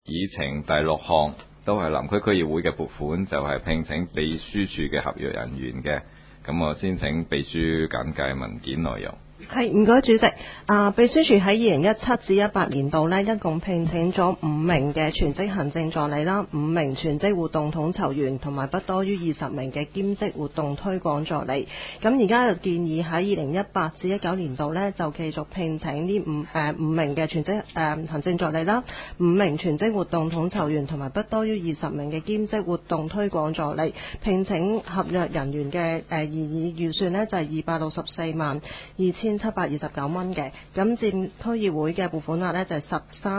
議程第6項都係南區區議會嘅撥款，就係聘請秘書處嘅合約人員嘅。咁我先請秘書簡介文件內容。 係，唔該主席。秘書處喺2017至18年度呢，一共聘請咗5名嘅全職行政助理啦，5名全職活動統籌員，同埋不多於20名嘅兼職活動推廣助理。咁而家就建議喺2018至19年度呢，就繼續聘請呢5名嘅全職行政助理啦，5名全職活動統籌員，同埋不多於20名嘅兼職活動推廣助理。聘請合約人員嘅擬議預算呢，就係2642729蚊嘅，咁佔區議會嘅撥款額呢，就係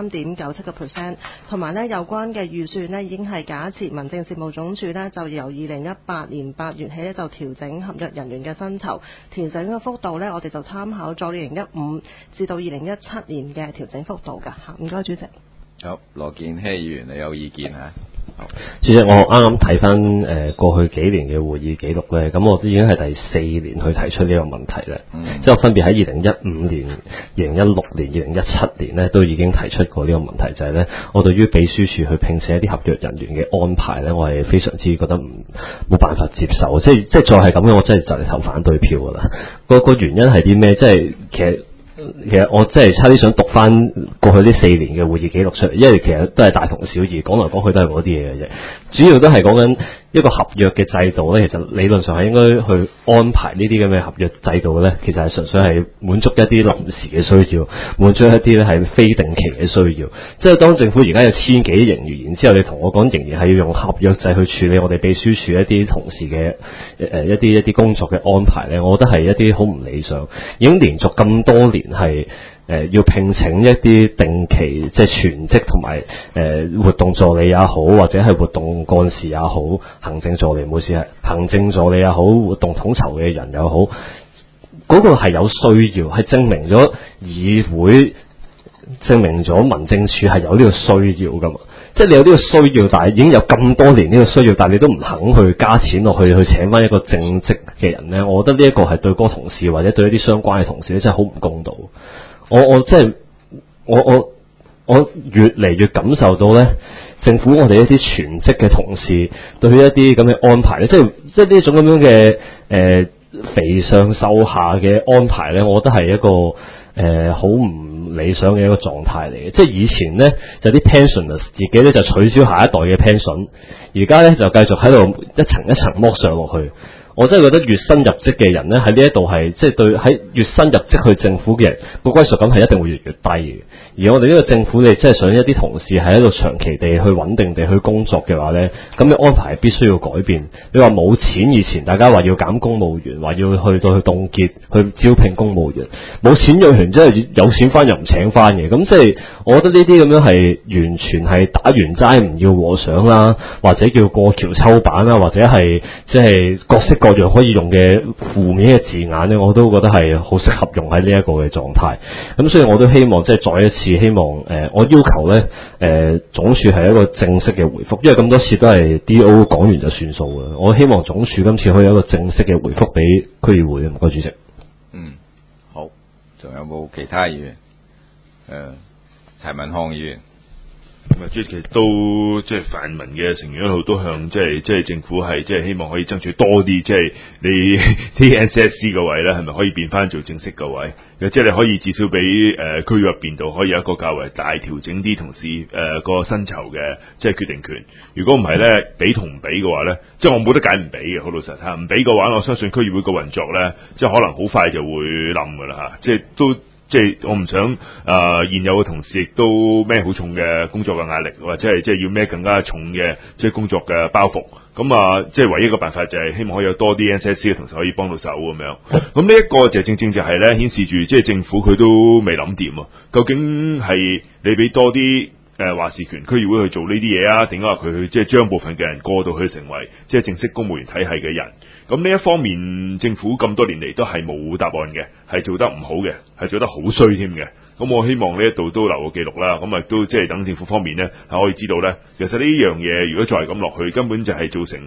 13.97%，同埋呢有關嘅預算呢，已經係假設民政事務總署呢，就由2018年8月起呢，就調整合約人員嘅薪酬，調整嘅幅度呢，我哋就參考咗2015至到2017年嘅調整幅度㗎。唔該主席。 好，羅健熙議員你有意見啊？ 主席，我啱啱睇翻過去幾年嘅會議記錄咧，咁我已經係第4年去提出呢個問題咧。即係我分別喺2015年、2016年、2017年咧，都已經提出過呢個問題，就係咧，我對於秘書處去聘請一啲合約人員嘅安排咧，我係非常之覺得冇辦法接受。即係再係咁樣，我真係就嚟投反對票噶啦。個原因係啲咩？即係其實我真係差啲想讀翻過去呢4年嘅會議記錄出嚟，因為其實都係大同小異，講嚟講去都係嗰啲嘢嘅啫。主要都係講緊一個合約嘅制度咧，其實理論上係應該去安排呢啲咁嘅合約制度咧，其實係純粹係滿足一啲臨時嘅需要，滿足一啲咧係非定期嘅需要。即係當政府而家有1000幾億盈餘，然之後你同我講仍然係要用合約制去處理我哋秘書處一啲同事嘅一啲工作嘅安排咧，我覺得係一啲好唔理想。已經連續咁多年係要聘請一啲定期即係全職同埋活動助理也好，或者係活動幹事也好，行政助理，冇事係行政助理也好，活動統籌嘅人又好，嗰個係有需要，係證明咗議會，證明咗民政處係有呢個需要噶嘛。即係你有呢個需要，但係已經有咁多年呢個需要，但係你都唔肯去加錢落去請翻一個正職嘅人咧，我覺得呢一個係對嗰個同事或者對一啲相關嘅同事咧，真係好唔公道。我即係我越嚟越感受到咧，政府我哋一啲全職嘅同事對於一啲咁嘅安排咧，即係呢種咁樣嘅肥上瘦下嘅安排咧，我覺得係一個好唔理想嘅一個狀態嚟嘅。即係以前咧就啲 pensioners 自己咧就取消下一代嘅 pension， 而家咧就繼續喺度一層一層剝上落去。我真係覺得月薪入職嘅人咧喺呢一度係即係對喺月薪入職去政府嘅人個歸屬感係一定會越嚟越低嘅。而我哋呢個政府你真係想一啲同事係喺度長期地去穩定地去工作嘅話咧，咁嘅安排係必須要改變。你話冇錢，以前大家話要減公務員，話要去到去凍結去招聘公務員，冇錢養完真係有錢翻又唔請翻嘅。咁即係我覺得呢啲咁樣係完全係打完齋唔要和尚啦，或者叫過橋抽板啦，或者係即係各式各樣可以用嘅負面嘅字眼咧，我都覺得係好適合用喺呢一個嘅狀態。咁所以我都希望即係再一次希望我要求咧總署係一個正式嘅回覆，因為咁多次都係 DO 講完就算數嘅。我希望總署今次可以有一個正式嘅回覆俾區議會。唔該主席。 好，仲有冇其他議員？陳文康議員。 即係其實都即係泛民嘅成員一路都向即係政府係即係希望可以爭取多啲，即係你啲 NCSC 個位咧係咪可以變翻做正式個位？即係你可以至少俾區入邊度可以有一個較為大調整啲同事個薪酬嘅即係決定權。如果唔係咧，俾同唔俾嘅話咧，即係我冇得解唔俾嘅，好老實嚇。唔俾嘅話，我相信區議會個運作咧，即係可能好快就會冧噶啦嚇。即係都。即係我唔想現有嘅同事亦都孭好重嘅工作嘅壓力，或者係即係要孭更加重嘅即係工作嘅包袱。咁即係唯一嘅辦法就係希望可以有多啲 NCSC 嘅同事可以幫到手咁樣。咁呢一個就正正就係咧顯示住即係政府佢都未諗掂啊！究竟係你俾多啲話事權區議會去做呢啲嘢啊，定係話佢即係將部分嘅人過到去成為即係正式公務員體系嘅人？咁呢一方面，政府咁多年嚟都係冇答案嘅，係做得唔好嘅，係做得好衰添嘅。咁我希望呢一度都留個記錄啦。咁亦都即係等政府方面咧係可以知道咧，其實呢樣嘢如果再係咁落去，根本就係造成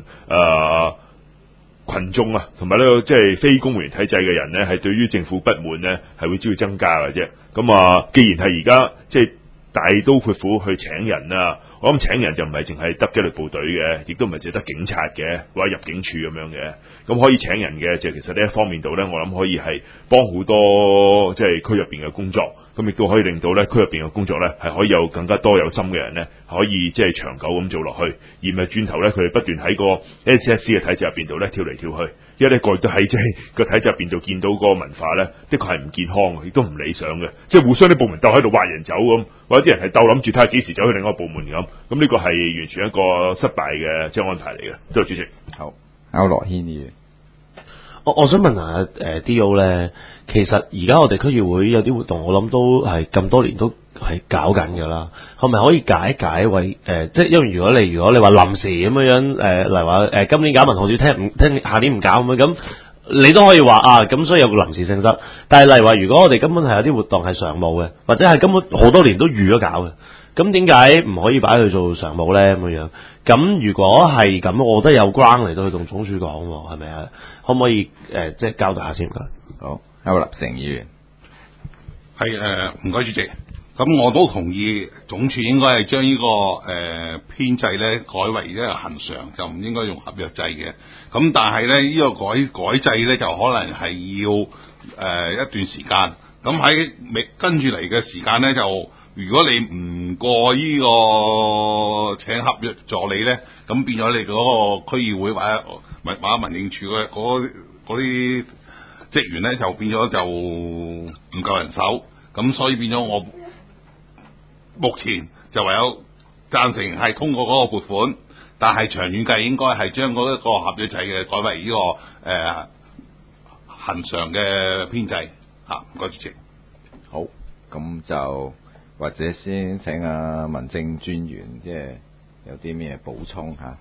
群眾啊，同埋呢個即係非公務員體制嘅人咧，係對於政府不滿咧，係會只會增加嘅啫。咁既然係而家即係大刀闊斧去請人啊！我諗請人就唔係淨係得紀律部隊嘅，亦都唔係淨係得警察嘅，或者入境處咁樣嘅。咁可以請人嘅，就其實呢一方面度咧，我諗可以係幫好多即係區入邊嘅工作。咁亦都可以令到咧區入邊嘅工作咧係可以有更加多有心嘅人咧可以即係長久咁做落去，而唔係轉頭咧佢哋不斷喺個 NCSC 嘅體制入邊度咧跳嚟跳去，因為咧過去都喺即係個體制入邊度見到嗰個文化咧，的確係唔健康，亦都唔理想嘅，即係互相啲部門鬥喺度挖人走咁，或者啲人係鬥諗住睇下幾時走去另外一個部門咁，咁呢個係完全一個失敗嘅即係安排嚟嘅。多謝主席。 好，區諾軒議員。 我想問下D.O. 咧，其實而家我哋區議會有啲活動，我諗都係咁多年都係搞緊㗎啦。係咪可以解一解為即係因為如果你話臨時咁樣例如話今年搞民航處聽下年唔搞咁樣，你都可以話啊，咁所以有個臨時性質。但係例如話，如果我哋根本係有啲活動係常務嘅，或者係根本好多年都預咗搞嘅，咁點解唔可以擺去做常務咧？咁樣咁如果係咁，我覺得有 ground 嚟到去同總署講，係咪啊？可唔可以即係交代下先？ 好，區立成議員。 係唔該主席。咁我都同意總署應該係將呢個編制咧改為一個恆常，就唔應該用合約制嘅。咁但係咧呢個改制咧就可能係要一段時間。咁喺跟住嚟嘅時間咧，就如果你唔過呢個請合約助理咧，咁變咗你嗰個區議會或者民政處嗰啲職員咧，就變咗就唔夠人手。咁所以變咗我目前就唯有贊成係通過嗰個撥款，但係長遠計應該係將嗰一個合約制嘅改為呢個恆常嘅編制嚇。唔該主席。 好，咁就或者先請民政專員即係有啲咩補充嚇。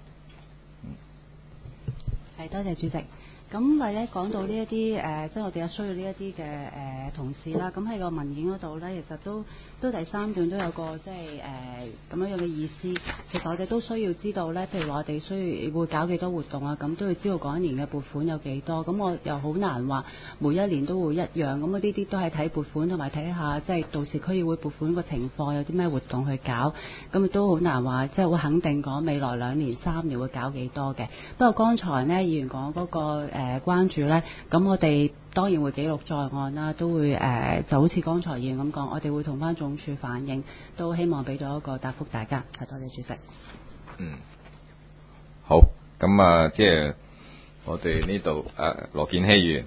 係，多謝主席。咁為咧講到呢一啲即係我哋有需要呢一啲嘅同事啦。咁喺個文件嗰度咧，其實都第三段都有個即係咁樣嘅意思。其實我哋都需要知道咧，譬如話我哋需要會搞幾多活動啊，咁都要知道嗰一年嘅撥款有幾多。咁我又好難話每一年都會一樣。咁呢啲都係睇撥款同埋睇下即係到時區議會撥款個情況有啲咩活動去搞。咁亦都好難話即係好肯定講未來2年3年會搞幾多嘅。不過剛才呢議員講嗰個關注呢，咁我哋當然會記錄在案啦，都會就好似剛才議員咁講，我哋會同翻總署反映，都希望俾到一個答覆大家。係，多謝主席。 好，咁即係我哋呢度羅健熙議員。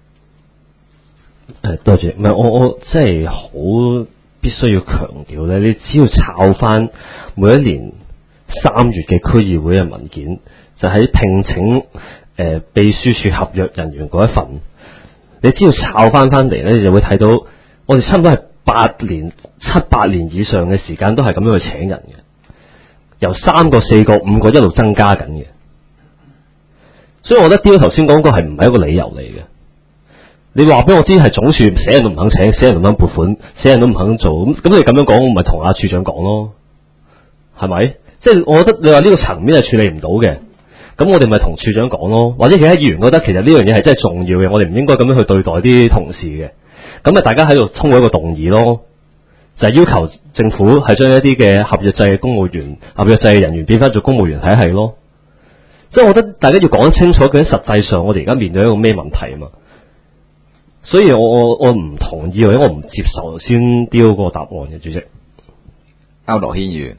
多謝。唔係我即係好必須要強調咧，你只要抄翻每一年3月嘅區議會嘅文件，就喺聘請秘書處合約人員嗰一份，你只要抄翻嚟咧，你就會睇到我哋差唔多係7、8年以上嘅時間都係咁樣去請人嘅，由3個、4個、5個一路增加緊嘅。所以我覺得D.O. 頭先講個係唔係一個理由嚟嘅。你話俾我知係總署死人都唔肯請，死人都唔肯撥款，死人都唔肯做，咁你咁樣講，我咪同阿處長講咯，係咪？即係我覺得你話呢個層面係處理唔到嘅。咁我哋咪同處長講咯，或者其他議員覺得其實呢樣嘢係真係重要嘅，我哋唔應該咁樣去對待啲同事嘅。咁大家喺度通過一個動議咯，就係要求政府係將一啲嘅合約制嘅公務員、合約制嘅人員變翻做公務員體系咯。即係我覺得大家要講清楚究竟實際上我哋而家面對一個咩問題啊嘛。所以我唔同意或者我唔接受頭先丟嗰個答案嘅，主席。 區諾軒議員。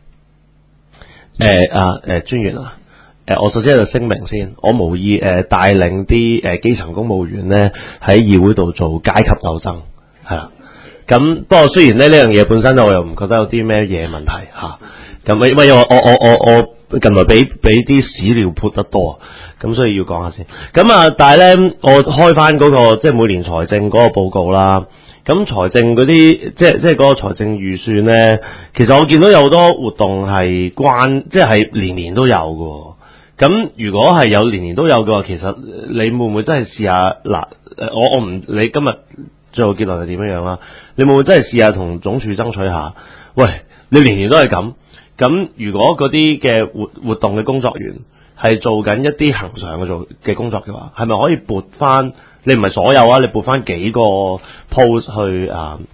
專員啊。我首先喺度聲明先，我無意帶領啲基層公務員咧喺議會度做階級鬥爭，係啦。咁不過雖然咧呢樣嘢本身我又唔覺得有啲咩嘢問題嚇。咁因為我近來俾啲屎尿潑得多，咁所以要講下先。咁但係咧我開翻嗰個即係每年財政嗰個報告啦。咁財政嗰啲即係嗰個財政預算咧，其實我見到有好多活動係即係年年都有嘅。咁如果係有年年都有嘅話，其實你會唔會真係試下嗱？我唔你今日最後結論係點樣啦？你會唔會真係試下同總署爭取下？喂，你年年都係咁，如果嗰啲嘅活動嘅工作員係做緊一啲恆常嘅工作嘅話，係咪可以撥翻？你唔係所有啊，你撥翻幾個 post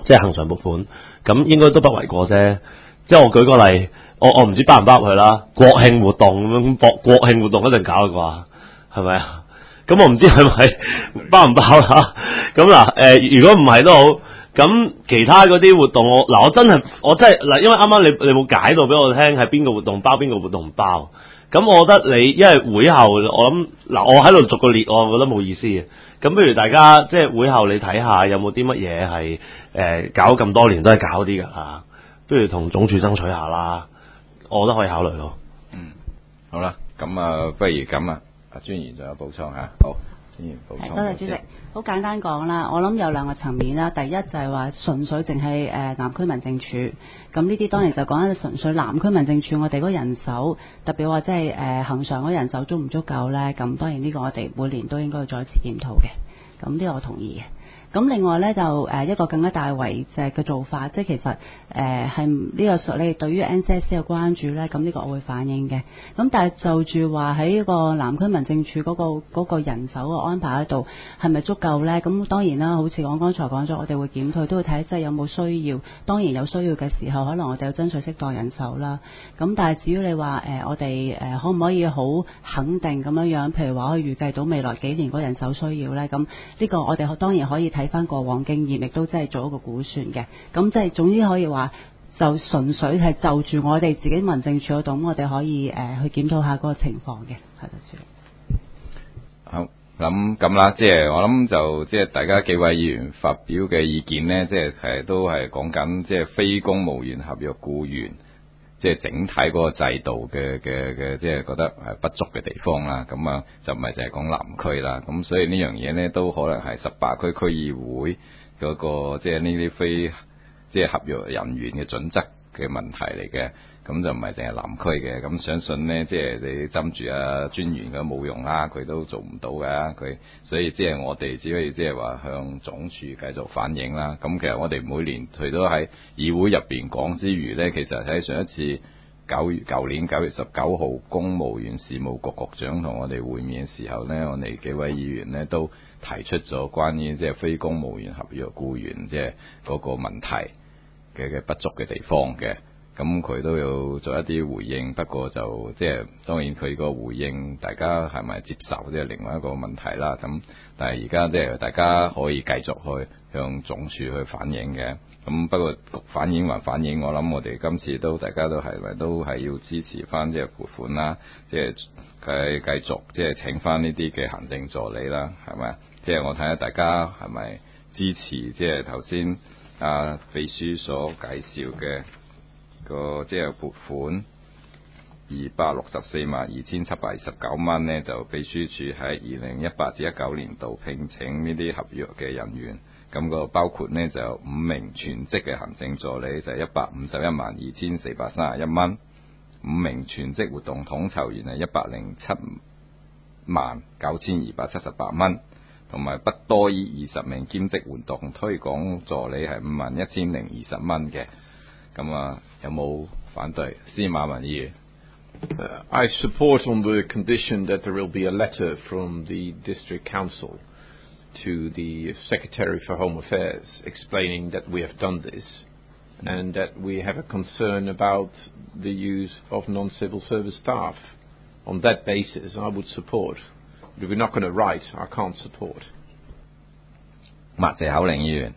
即係恆常撥款，咁應該都不為過啫。即係我舉個例，我唔知包唔包入去啦。國慶活動咁樣，國慶活動一定搞啦啩，係咪啊？咁我唔知係咪包唔包啦。咁嗱，如果唔係都好，咁其他嗰啲活動我真係嗱，因為啱啱你冇解到俾我聽係邊個活動包，邊個活動唔包。咁我覺得你因為會後我諗嗱，我喺度逐個列，我覺得冇意思嘅。咁不如大家即係會後你睇下有冇啲乜嘢係搞咁多年都係搞啲㗎嚇，不如同總署爭取下啦，我都可以考慮咯。 好啦，咁不如咁啊，阿專員仲有補充嚇，好。 多謝主席。好簡單講啦，我諗有兩個層面啦。第一就係話純粹淨係南區民政處，咁呢啲當然就講緊純粹南區民政處我哋嗰人手，特別話即係恆常嗰人手足唔足夠呢？咁當然呢個我哋每年都應該要再次檢討嘅。咁呢個我同意嘅。咁另外呢，就一個更加大圍嘅做法，即係其實係呢個你哋對於 NCSC 嘅關注呢，咁呢個我會反映嘅。咁但係就住話喺個南區民政處嗰個人手嘅安排喺度係咪足夠呢？咁當然啦，好似我剛才講咗，我哋會檢討，都會睇即係有冇需要。當然有需要嘅時候，可能我哋有爭取適當人手啦。咁但係至於你話我哋可唔可以好肯定咁樣，譬如話可以預計到未來幾年嗰人手需要呢？咁呢個我哋當然可以睇翻過往經驗，亦都真係做一個估算嘅。咁即係總之可以話，就純粹係就住我哋自己民政處嗰度，我哋可以去檢討下嗰個情況嘅。係就算。 好，咁啦，即係我諗就即係大家幾位議員發表嘅意見呢，即係都係講緊即係非公務員合約僱員，即係整體嗰個制度嘅，即係覺得係不足嘅地方啦。咁啊，就唔係淨係講南區啦。咁所以呢樣嘢呢，都可能係18區區議會嗰個即係呢啲非即係合約人員嘅準則嘅問題嚟嘅。咁就唔係淨係南區嘅。咁相信呢，即係你針住啊專員嘅冇用啦，佢都做唔到㗎。佢所以即係我哋只可以即係話向總署繼續反映啦。咁其實我哋每年除咗喺議會入邊講之餘呢，其實喺上一次舊年9月19號公務員事務局局長同我哋會面嘅時候呢，我哋幾位議員呢都提出咗關於即係非公務員合約僱員即係嗰個問題嘅不足嘅地方嘅。咁佢都有做一啲回應，不過就即係當然佢個回應大家係咪接受，即係另外一個問題啦。咁但係而家即係大家可以繼續去向總署去反映嘅。咁不過反映還反映，我諗我哋今次大家都係咪都係要支持翻即係撥款啦，即係佢繼續即係請翻呢啲嘅行政助理啦，係咪？即係我睇下大家係咪支持即係頭先秘書所介紹嘅個即係撥款2642729蚊呢，就秘書處喺2018至19年度聘請呢啲合約嘅人員，咁個包括呢就有5名全職嘅行政助理，就係1512431蚊；5名全職活動統籌員係1079278蚊，同埋不多於20名兼職活動推廣助理係51020蚊嘅。咁有冇反對？司馬文議員。 I support on the condition that there will be a letter from the District Council to the Secretary for Home Affairs explaining that we have done this and that we have a concern about the use of non-civil service staff. On that basis, I would support. But if we're not going to write, I can't support. 麥謝口令議員。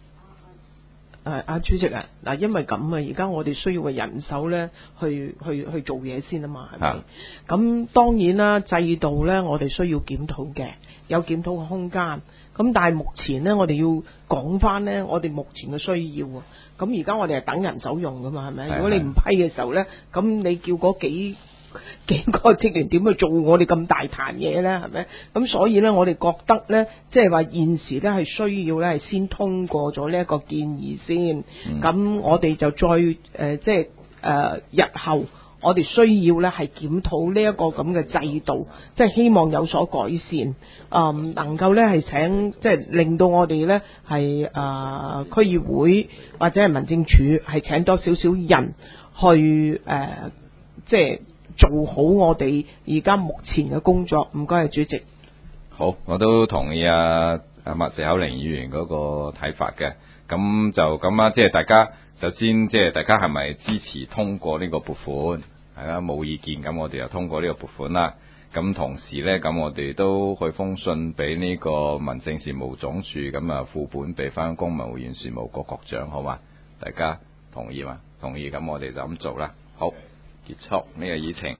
主席啊，嗱，因為咁啊，而家我哋需要嘅人手咧，去做嘢先啊嘛，係咪？咁當然啦，制度咧，我哋需要檢討嘅，有檢討嘅空間。咁但係目前咧，我哋要講翻咧，我哋目前嘅需要啊。咁而家我哋係等人手用噶嘛，係咪？如果你唔批嘅時候咧，咁你叫嗰幾個職員點去做我哋咁大壇嘢咧？係咪？咁所以咧，我哋覺得咧，即係話現時咧係需要咧係先通過咗呢一個建議先。咁我哋就再日後我哋需要咧係檢討呢一個咁嘅制度，即係希望有所改善。能夠咧係請即係令到我哋咧係區議會或者係民政處係請多少少人去即係做好我哋而家目前嘅工作。唔該，主席。 好，我都同意麥謝口令議員嗰個睇法嘅。 咁就咁啦，即係大家首先即係大家係咪支持通過呢個撥款？大家冇意見，咁我哋就通過呢個撥款啦。咁同時咧，咁我哋都去封信俾呢個民政事務總署，咁啊副本俾翻公務員事務局局長，好嘛？大家同意嘛？同意，咁我哋就咁做啦。好，結束呢個議程。